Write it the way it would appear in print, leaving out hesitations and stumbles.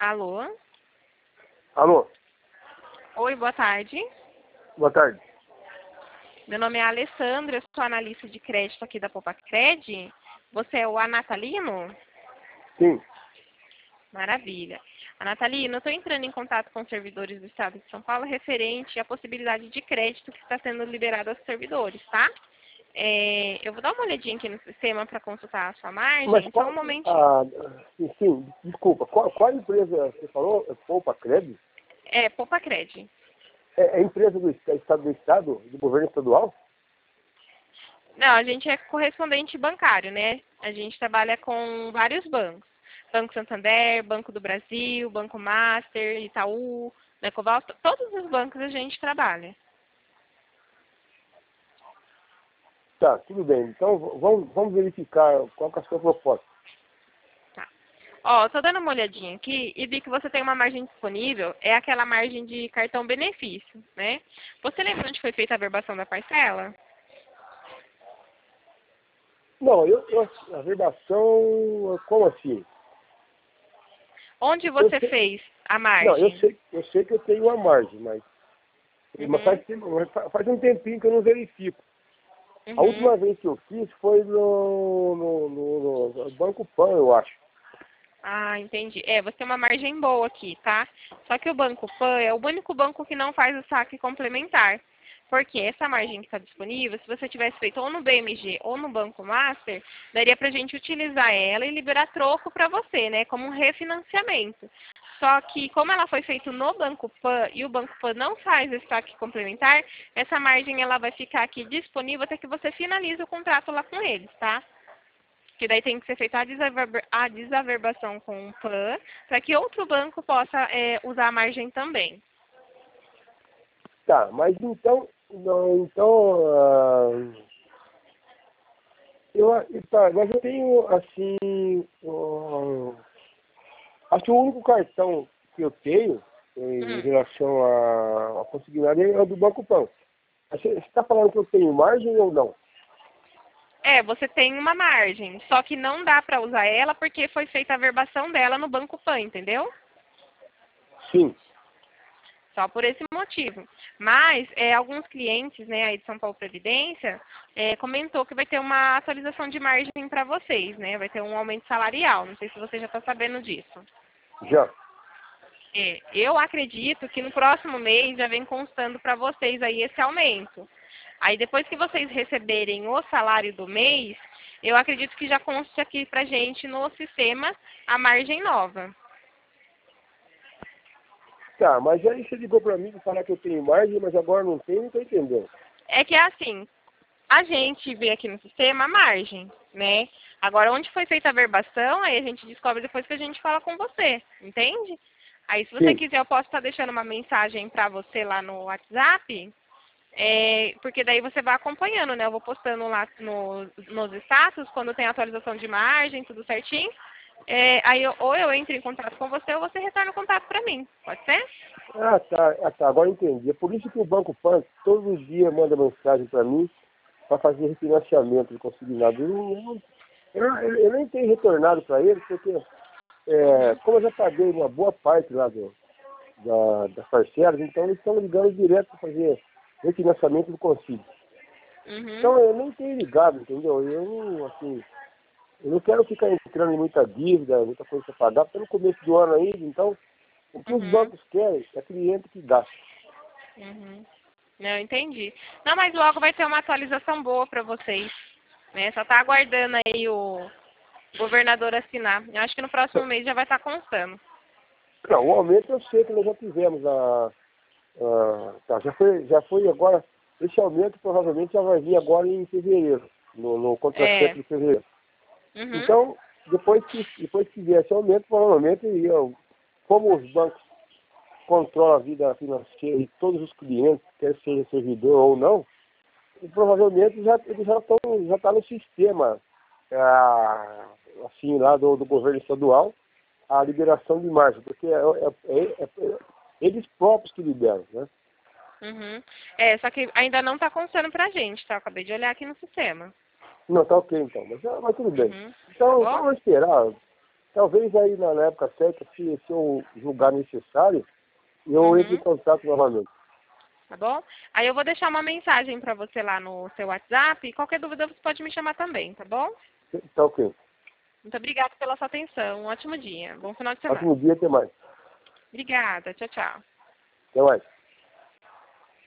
Alô? Alô, Oi, boa tarde. boa tarde. Meu nome é Alessandra, eu sou analista de crédito aqui da Popacred. Você é o Anatalino? Sim, Maravilha. Anatalino, eu estou entrando em contato com os servidores do Estado de São Paulo referente à possibilidade de crédito que está sendo liberado aos servidores, tá? Eu vou dar uma olhadinha aqui no sistema para consultar a sua mas margem. Só qual... um momentinho. Sim, desculpa. Qual empresa você falou? É Poupa Cred? É, Popacred. É empresa do Estado, do governo estadual? Não, a gente é correspondente bancário, né? A gente trabalha com vários bancos. Banco Santander, Banco do Brasil, Banco Master, Itaú, Ecoval, todos os bancos a gente trabalha. Tá, tudo bem. Então vamos verificar qual que é a sua proposta. Tá. Ó, tô dando uma olhadinha aqui e vi que você tem uma margem disponível, é aquela margem de cartão benefício, né? Você lembra onde foi feita a verbação da parcela? Não, a verbação, como assim? Onde Eu você sei, fez a não, margem? eu sei que eu tenho uma margem, mas Uhum, faz um tempinho que eu não verifico. A uhum. última vez que eu fiz foi no Banco Pan, eu acho. Ah, entendi. Você tem uma margem boa aqui, tá? Só que o Banco Pan é o único banco que não faz o saque complementar. Porque essa margem que está disponível, se você tivesse feito ou no BMG ou no Banco Master, daria para a gente utilizar ela e liberar troco para você, né? Como um refinanciamento. Só que como ela foi feita no Banco Pan e o Banco Pan não faz esse saque complementar, essa margem ela vai ficar aqui disponível até que você finalize o contrato lá com eles, tá? Que daí tem que ser feita a desaverbação com o PAN, para que outro banco possa usar a margem também. Tá, mas então, não, então, mas eu tenho, assim, acho que o único cartão que eu tenho em Hum. relação à possibilidade é o do Banco Pan. Você está falando que eu tenho margem ou não? Você tem uma margem, só que não dá para usar ela porque foi feita a verbação dela no Banco PAN, entendeu? Sim. Só por esse motivo. Mas alguns clientes, né, aí de São Paulo Previdência, comentou que vai ter uma atualização de margem para vocês, né? Vai ter um aumento salarial. Não sei se você já está sabendo disso. Já. Eu acredito que no próximo mês já vem constando para vocês aí esse aumento. Aí depois que vocês receberem o salário do mês, eu acredito que já conste aqui pra gente no sistema a margem nova. Tá, mas aí você ligou para mim para falar que eu tenho margem, mas agora não tenho, não estou entendendo. É que é assim, a gente vê aqui no sistema a margem, né? Agora, onde foi feita a verbação, aí a gente descobre depois que a gente fala com você, entende? Aí, se você Sim. quiser, eu posso estar deixando uma mensagem para você lá no WhatsApp, porque daí você vai acompanhando, né? Eu vou postando lá nos status, quando tem atualização de margem, tudo certinho. Ou eu entro em contato com você, ou você retorna o contato para mim. Pode ser? Tá, agora eu entendi. É por isso que o Banco Pan todos os dias manda mensagem para mim para fazer refinanciamento de consignado. Eu nem tenho retornado para ele, porque Uhum, como eu já paguei uma boa parte lá das parcelas, então eles estão ligando direto para fazer refinanciamento do consigo. uhum, Então eu nem tenho ligado, entendeu? Eu não quero ficar entrando em muita dívida, muita coisa para pagar, porque no começo do ano ainda, então o que os uhum, bancos querem é cliente que gasta. uhum. Não, entendi. Não, mas logo vai ter uma atualização boa para vocês, né? Só tá aguardando aí o governador assinar. Eu acho que no próximo mês já vai estar constando. Não, o aumento eu sei que nós já tivemos. Tá, já foi agora. Esse aumento provavelmente já vai vir agora em fevereiro, no contra-cheque É. de fevereiro. Uhum, Então, depois que vier esse aumento, provavelmente, como os bancos controlam a vida financeira de todos os clientes, quer seja servidor ou não, provavelmente eles já tá no sistema, assim, lá do governo estadual, a liberação de margem, porque eles próprios que liberam, né? uhum. Só que ainda não tá constando pra gente, tá? Eu acabei de olhar aqui no sistema. Não, tá ok então, mas tudo bem. Uhum. Tá Então bom? vamos esperar. Talvez aí na época certa, se eu julgar necessário, eu entre em contato novamente. Tá bom? Aí eu vou deixar uma mensagem para você lá no seu WhatsApp e qualquer dúvida você pode me chamar também, tá bom? Tá ok. Muito obrigada pela sua atenção. Um ótimo dia. Bom final de semana. Ótimo dia, até mais. Obrigada. Tchau, tchau. Até mais.